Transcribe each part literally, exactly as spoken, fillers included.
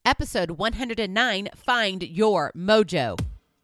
episode one hundred nine, Find Your Mojo.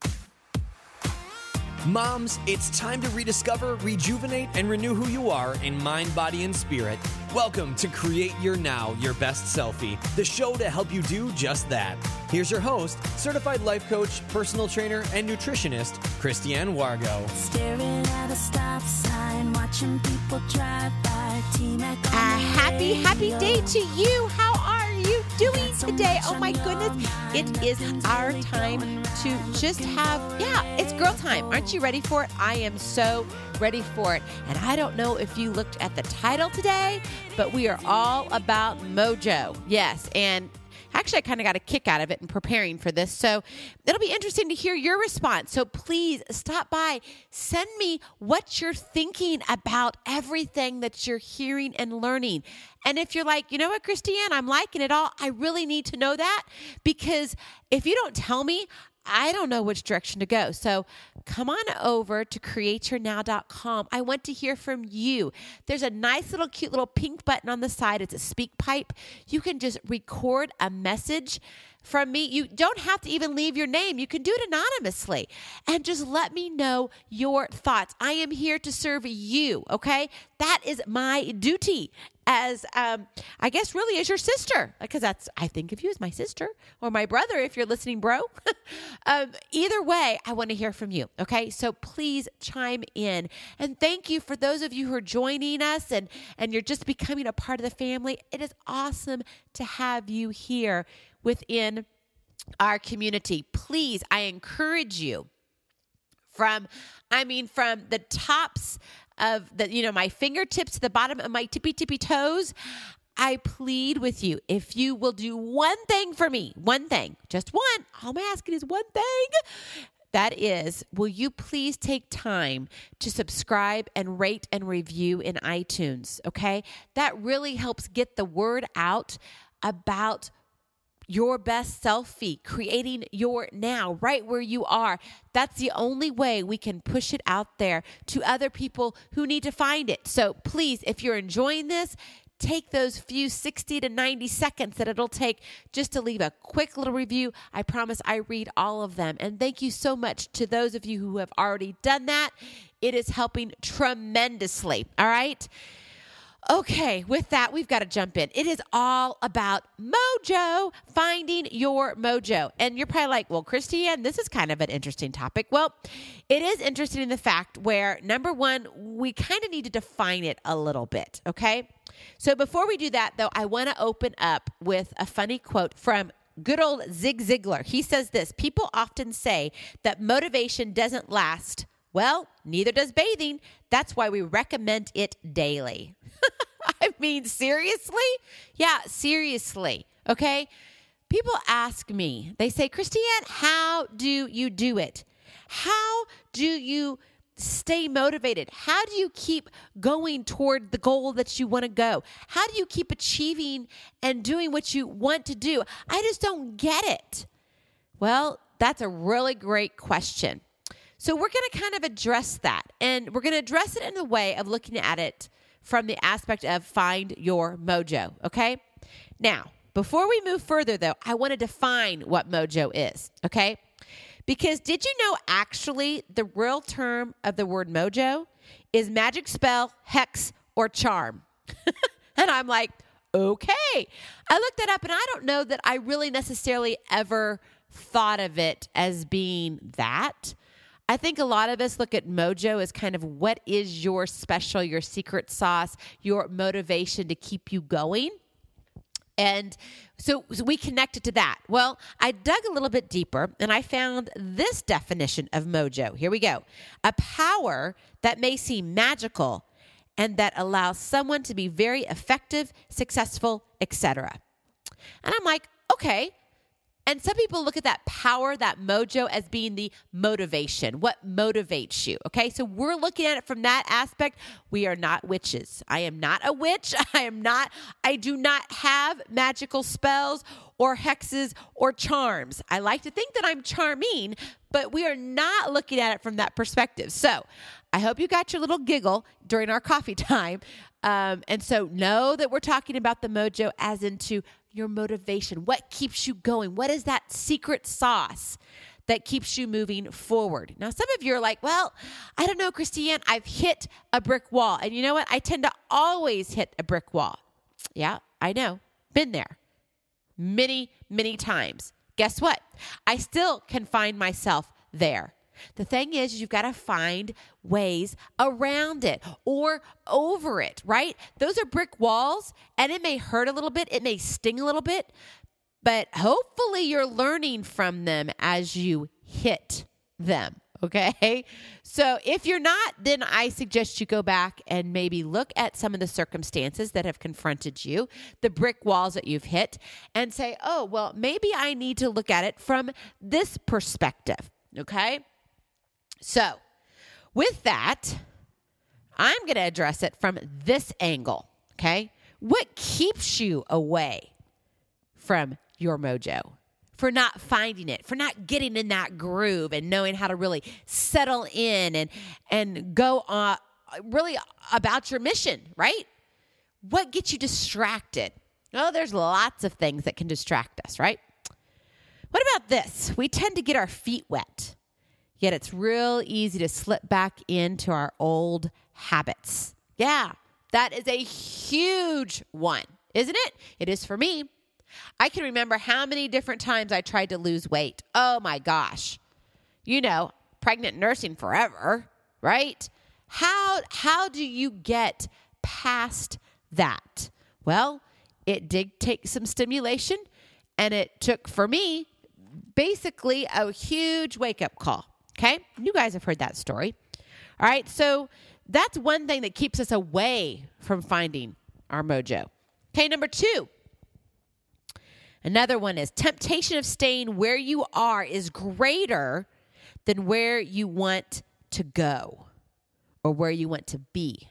Moms, it's time to rediscover, rejuvenate, and renew who you are in mind, body, and spirit. Welcome to Create Your Now, Your Best Selfie, the show to help you do just that. Here's your host, certified life coach, personal trainer, and nutritionist, Christiane Wargo. Staring at a stop sign, watching people drive by. A happy, happy day to you. How are you doing today? Oh my goodness. It is our time to just have, yeah, it's girl time. Aren't you ready for it? I am so ready for it. And I don't know if you looked at the title today, but we are all about mojo. Yes. And actually, I kind of got a kick out of it in preparing for this. So it'll be interesting to hear your response. So please stop by. Send me what you're thinking about everything that you're hearing and learning. And if you're like, you know what, Christiane, I'm liking it all. I really need to know that, because if you don't tell me, I don't know which direction to go. So come on over to create your now dot com. I want to hear from you. There's a nice little cute little pink button on the side. It's a speak pipe. You can just record a message from me. You don't have to even leave your name. You can do it anonymously and just let me know your thoughts. I am here to serve you, okay? That is my duty as, um, I guess, really as your sister, because that's, I think of you as my sister or my brother if you're listening, bro. um, either way, I want to hear from you, okay? So please chime in. And thank you for those of you who are joining us and, and you're just becoming a part of the family. It is awesome to have you here within our community. Please, I encourage you from, I mean, from the tops of the, you know, my fingertips to the bottom of my tippy tippy toes, I plead with you, if you will do one thing for me, one thing, just one, all I'm asking is one thing. That is, will you please take time to subscribe and rate and review in iTunes, okay? That really helps get the word out about your best selfie, creating your now, right where you are. That's the only way we can push it out there to other people who need to find it. So please, if you're enjoying this, take those few sixty to ninety seconds that it'll take just to leave a quick little review. I promise I read all of them. And thank you so much to those of you who have already done that. It is helping tremendously. All right. Okay, with that, we've got to jump in. It is all about mojo, finding your mojo. And you're probably like, well, Christiane, this is kind of an interesting topic. Well, it is interesting in the fact where, number one, we kind of need to define it a little bit, okay? So before we do that, though, I want to open up with a funny quote from good old Zig Ziglar. He says this: people often say that motivation doesn't last. Well, neither does bathing. That's why we recommend it daily. I mean, seriously? Yeah, seriously. Okay? People ask me, they say, Christiane, how do you do it? How do you stay motivated? How do you keep going toward the goal that you want to go? How do you keep achieving and doing what you want to do? I just don't get it. Well, that's a really great question. So we're going to kind of address that, and we're going to address it in a way of looking at it from the aspect of find your mojo, okay? Now, before we move further, though, I want to define what mojo is, okay? Because did you know actually the real term of the word mojo is magic spell, hex, or charm? And I'm like, okay. I looked that up, and I don't know that I really necessarily ever thought of it as being that. I think a lot of us look at mojo as kind of what is your special, your secret sauce, your motivation to keep you going. And so, so we connected to that. Well, I dug a little bit deeper and I found this definition of mojo. Here we go. A power that may seem magical and that allows someone to be very effective, successful, et cetera. And I'm like, okay. And some people look at that power, that mojo, as being the motivation, what motivates you, okay? So we're looking at it from that aspect. We are not witches. I am not a witch. I am not, I do not have magical spells or hexes or charms. I like to think that I'm charming, but we are not looking at it from that perspective. So I hope you got your little giggle during our coffee time. Um, and so know that we're talking about the mojo as into your motivation. What keeps you going? What is that secret sauce that keeps you moving forward? Now, some of you are like, well, I don't know, Christiane, I've hit a brick wall. And you know what? I tend to always hit a brick wall. Yeah, I know. Been there many, many times. Guess what? I still can find myself there. The thing is, you've got to find ways around it or over it, right? Those are brick walls, and it may hurt a little bit. It may sting a little bit, but hopefully you're learning from them as you hit them, okay? So if you're not, then I suggest you go back and maybe look at some of the circumstances that have confronted you, the brick walls that you've hit, and say, oh, well, maybe I need to look at it from this perspective, okay? So, with that, I'm going to address it from this angle, okay? What keeps you away from your mojo? For not finding it, for not getting in that groove and knowing how to really settle in and, and go on really about your mission, right? What gets you distracted? Oh, there's lots of things that can distract us, right? What about this? We tend to get our feet wet. Yet it's real easy to slip back into our old habits. Yeah, that is a huge one, isn't it? It is for me. I can remember how many different times I tried to lose weight. Oh my gosh. You know, pregnant nursing forever, right? How, how do you get past that? Well, it did take some stimulation, and it took, for me, basically a huge wake-up call. Okay? You guys have heard that story. All right. So that's one thing that keeps us away from finding our mojo. Okay. Number two. Another one is temptation of staying where you are is greater than where you want to go or where you want to be.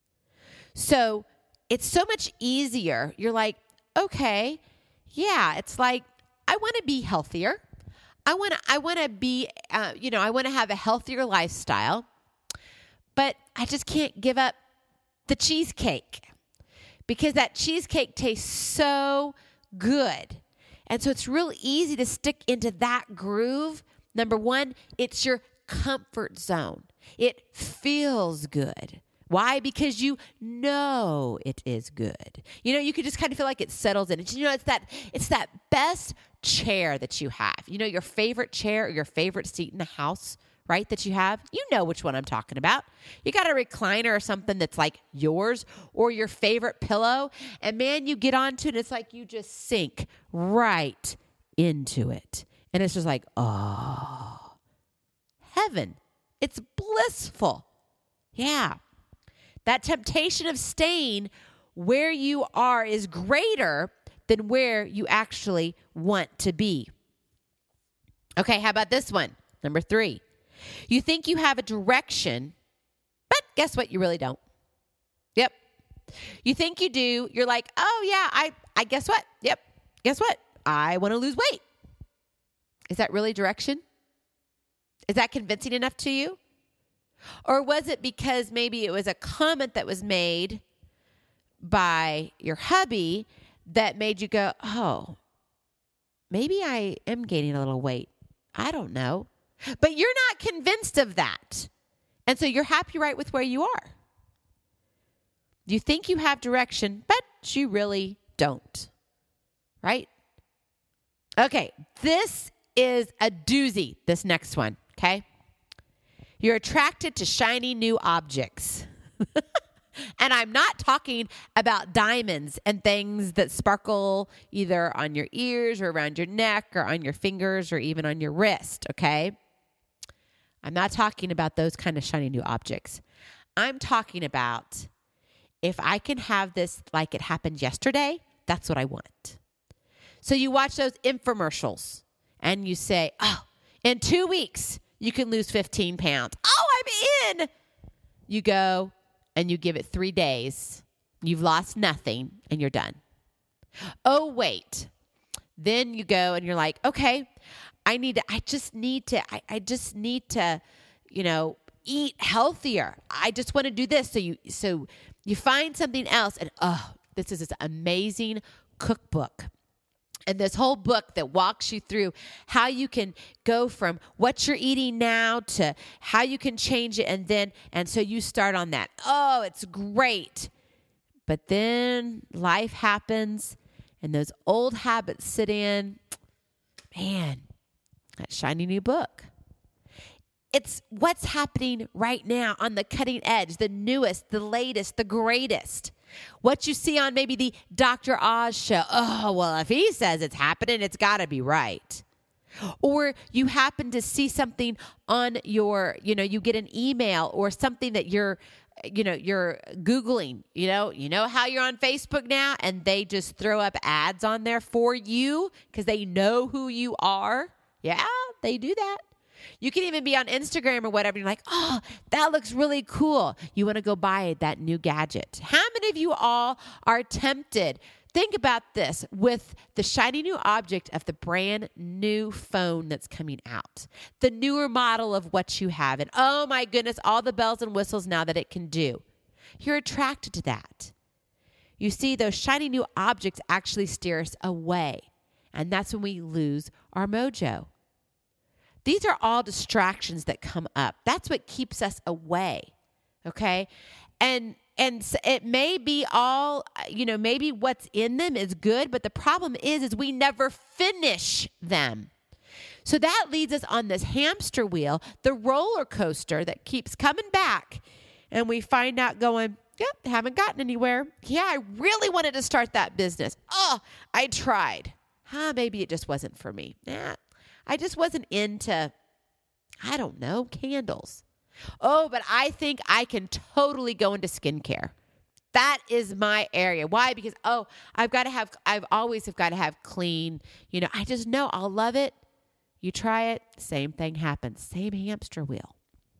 So it's so much easier. You're like, okay, yeah, it's like, I want to be healthier. I want to, I want to be, uh, you know, I want to have a healthier lifestyle, but I just can't give up the cheesecake because that cheesecake tastes so good. And so it's real easy to stick into that groove. Number one, it's your comfort zone. It feels good. Why? Because you know it is good. You know, you can just kind of feel like it settles in. And you know, it's that it's that best chair that you have. You know, your favorite chair or your favorite seat in the house, right, that you have. You know which one I'm talking about. You got a recliner or something that's like yours or your favorite pillow. And man, you get onto it and it's like you just sink right into it. And it's just like, oh, heaven. It's blissful. Yeah. That temptation of staying where you are is greater than where you actually want to be. Okay, how about this one? Number three. You think you have a direction, but guess what? You really don't. Yep. You think you do. You're like, oh, yeah, I, I guess what? Yep. Guess what? I want to lose weight. Is that really direction? Is that convincing enough to you? Or was it because maybe it was a comment that was made by your hubby that made you go, oh, maybe I am gaining a little weight. I don't know. But you're not convinced of that. And so you're happy right with where you are. You think you have direction, but you really don't. Right? Okay, this is a doozy, this next one, okay? You're attracted to shiny new objects. And I'm not talking about diamonds and things that sparkle either on your ears or around your neck or on your fingers or even on your wrist, okay? I'm not talking about those kind of shiny new objects. I'm talking about if I can have this like it happened yesterday, that's what I want. So you watch those infomercials and you say, oh, in two weeks, you can lose fifteen pounds. Oh, I'm in. You go and you give it three days. You've lost nothing and you're done. Oh, wait. Then you go and you're like, okay, I need to, I just need to, I, I just need to, you know, eat healthier. I just want to do this. So you, so you find something else, and oh, this is this amazing cookbook. And this whole book that walks you through how you can go from what you're eating now to how you can change it. And then, and so you start on that. Oh, it's great. But then life happens and those old habits sit in. Man, that shiny new book. It's what's happening right now on the cutting edge, the newest, the latest, the greatest. What you see on maybe the Doctor Oz show. Oh, well, if he says it's happening, it's got to be right. Or you happen to see something on your, you know, you get an email or something that you're, you know, you're Googling, you know, you know how you're on Facebook now and they just throw up ads on there for you because they know who you are. Yeah, they do that. You can even be on Instagram or whatever. You're like, oh, that looks really cool. You want to go buy that new gadget. How many of you all are tempted? Think about this with the shiny new object of the brand new phone that's coming out, the newer model of what you have. And oh my goodness, all the bells and whistles now that it can do. You're attracted to that. You see, those shiny new objects actually steer us away. And that's when we lose our mojo. These are all distractions that come up. That's what keeps us away, okay? And and it may be all, you know, maybe what's in them is good, but the problem is, is we never finish them. So that leads us on this hamster wheel, the roller coaster that keeps coming back, and we find out going, yep, haven't gotten anywhere. Yeah, I really wanted to start that business. Oh, I tried. Huh, maybe it just wasn't for me. Nah. I just wasn't into, I don't know, candles. Oh, but I think I can totally go into skincare. That is my area. Why? Because, oh, I've got to have, I've always have got to have clean, you know, I just know I'll love it. You try it, same thing happens. Same hamster wheel.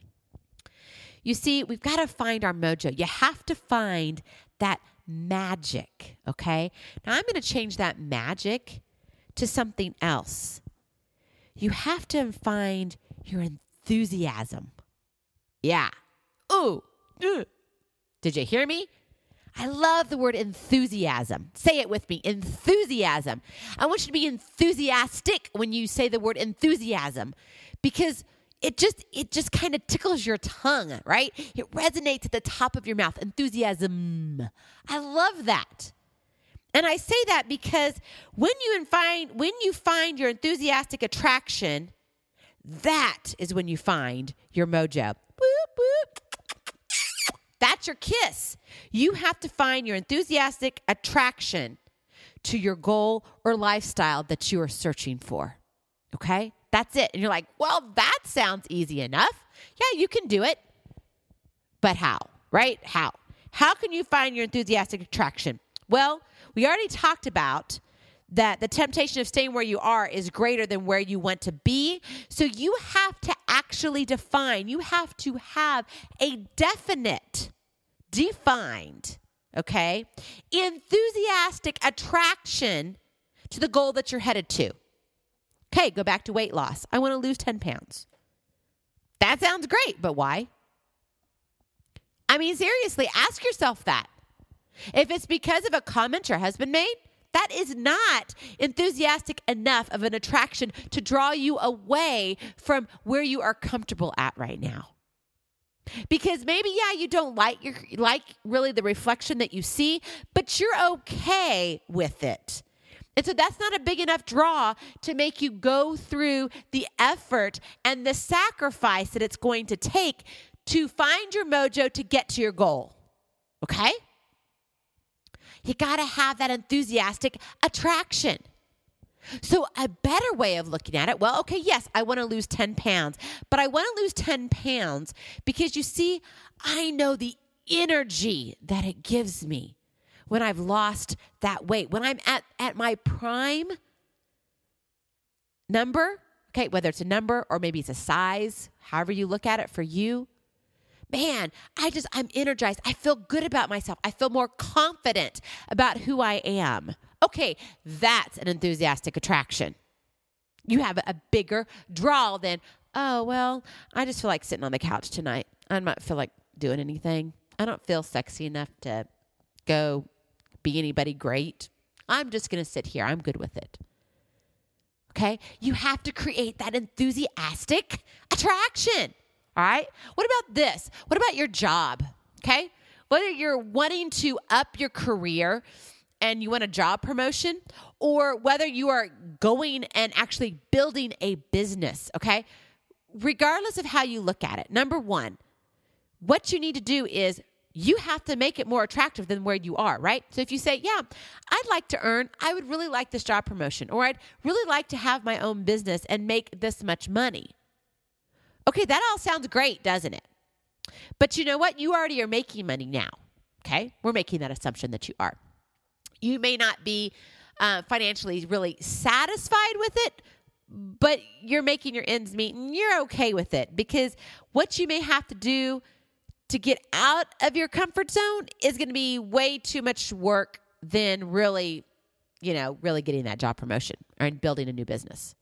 You see, we've got to find our mojo. You have to find that magic, okay? Now, I'm going to change that magic to something else. You have to find your enthusiasm. Yeah. Ooh. Ugh. Did you hear me? I love the word enthusiasm. Say it with me. Enthusiasm. I want you to be enthusiastic when you say the word enthusiasm because it just it just kind of tickles your tongue, right? It resonates at the top of your mouth. Enthusiasm. I love that. And I say that because when you find when you find your enthusiastic attraction, that is when you find your mojo. Boop, boop. That's your kiss. You have to find your enthusiastic attraction to your goal or lifestyle that you are searching for. Okay? That's it. And you're like, well, that sounds easy enough. Yeah, you can do it. But how? Right? How? How can you find your enthusiastic attraction? Well, we already talked about that the temptation of staying where you are is greater than where you want to be. So you have to actually define, you have to have a definite, defined, okay, enthusiastic attraction to the goal that you're headed to. Okay, go back to weight loss. I want to lose ten pounds. That sounds great, but why? I mean, seriously, ask yourself that. If it's because of a comment your husband made, that is not enthusiastic enough of an attraction to draw you away from where you are comfortable at right now. Because maybe, yeah, you don't like your like really the reflection that you see, but you're okay with it. And so that's not a big enough draw to make you go through the effort and the sacrifice that it's going to take to find your mojo to get to your goal. Okay? You got to have that enthusiastic attraction. So a better way of looking at it, well, okay, yes, I want to lose ten pounds, but I want to lose ten pounds because you see, I know the energy that it gives me when I've lost that weight, when I'm at, at my prime number, okay, whether it's a number or maybe it's a size, however you look at it for you. Man, I just, I'm energized. I feel good about myself. I feel more confident about who I am. Okay, that's an enthusiastic attraction. You have a bigger draw than, oh, well, I just feel like sitting on the couch tonight. I don't feel like doing anything. I don't feel sexy enough to go be anybody great. I'm just going to sit here. I'm good with it. Okay? You have to create that enthusiastic attraction. All right? What about this? What about your job? Okay? Whether you're wanting to up your career and you want a job promotion, or whether you are going and actually building a business, okay? Regardless of how you look at it, number one, what you need to do is you have to make it more attractive than where you are, right? So if you say, yeah, I'd like to earn, I would really like this job promotion, or I'd really like to have my own business and make this much money. Okay, that all sounds great, doesn't it? But you know what? You already are making money now, okay? We're making that assumption that you are. You may not be uh, financially really satisfied with it, but you're making your ends meet and you're okay with it, because what you may have to do to get out of your comfort zone is going to be way too much work than really, you know, really getting that job promotion or building a new business.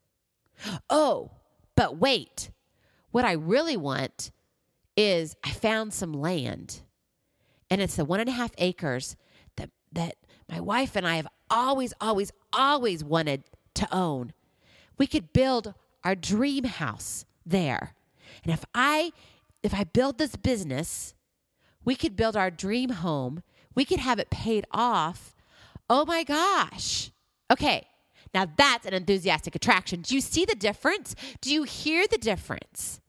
Oh, but wait, what I really want is I found some land, and it's the one and a half acres that, that my wife and I have always, always, always wanted to own. We could build our dream house there. And if I if I build this business, we could build our dream home. We could have it paid off. Oh my gosh. Okay. Now that's an enthusiastic attraction. Do you see the difference? Do you hear the difference?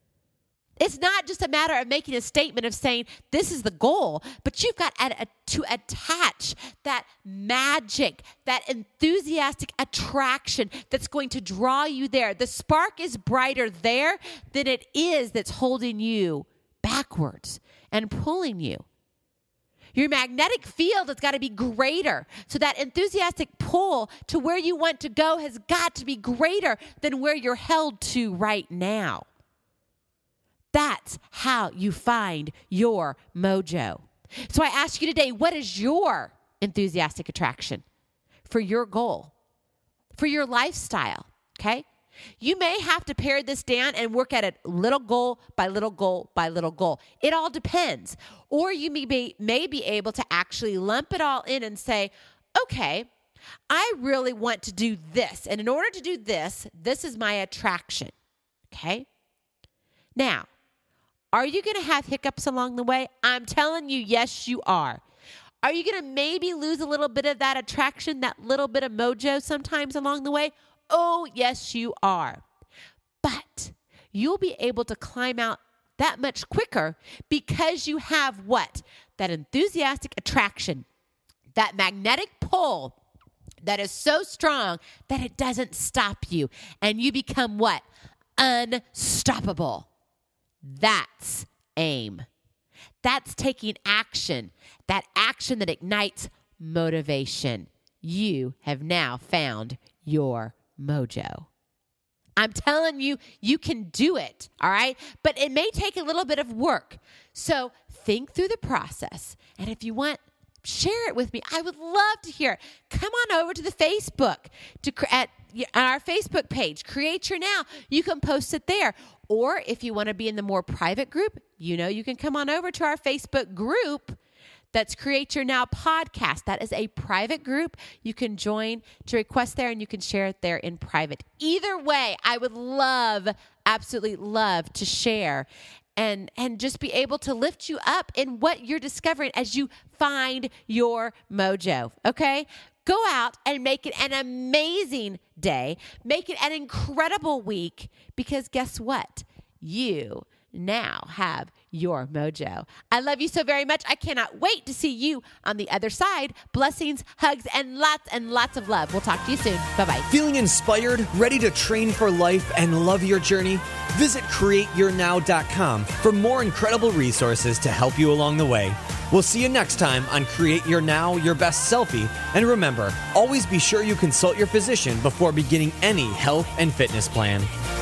It's not just a matter of making a statement of saying this is the goal, but you've got to attach that magic, that enthusiastic attraction that's going to draw you there. The spark is brighter there than it is that's holding you backwards and pulling you. Your magnetic field has got to be greater. So that enthusiastic pull to where you want to go has got to be greater than where you're held to right now. That's how you find your mojo. So I ask you today, what is your enthusiastic attraction for your goal, for your lifestyle, okay? You may have to pare this down and work at it little goal by little goal by little goal. It all depends. Or you may be, may be able to actually lump it all in and say, okay, I really want to do this. And in order to do this, this is my attraction, okay? Now, are you going to have hiccups along the way? I'm telling you, yes, you are. Are you going to maybe lose a little bit of that attraction, that little bit of mojo sometimes along the way? Oh, yes, you are. But you'll be able to climb out that much quicker because you have what? That enthusiastic attraction, that magnetic pull that is so strong that it doesn't stop you. And you become what? Unstoppable. That's aim. That's taking action. That action that ignites motivation. You have now found your mojo. I'm telling you, you can do it, all right? But it may take a little bit of work. So think through the process. And if you want, share it with me. I would love to hear it. Come on over to the Facebook, to at on our Facebook page, Create Your Now. You can post it there. Or if you want to be in the more private group, you know, you can come on over to our Facebook group. That's Create Your Now Podcast. That is a private group. You can join to request there, and you can share it there in private. Either way, I would love, absolutely love to share and, and just be able to lift you up in what you're discovering as you find your mojo, okay? Go out and make it an amazing day. Make it an incredible week, because guess what? You now have your mojo. I love you so very much. I cannot wait to see you on the other side. Blessings, hugs, and lots and lots of love. We'll talk to you soon. Bye-bye. Feeling inspired, ready to train for life, and love your journey? Visit create your now dot com for more incredible resources to help you along the way. We'll see you next time on Create Your Now, Your Best Selfie. And remember, always be sure you consult your physician before beginning any health and fitness plan.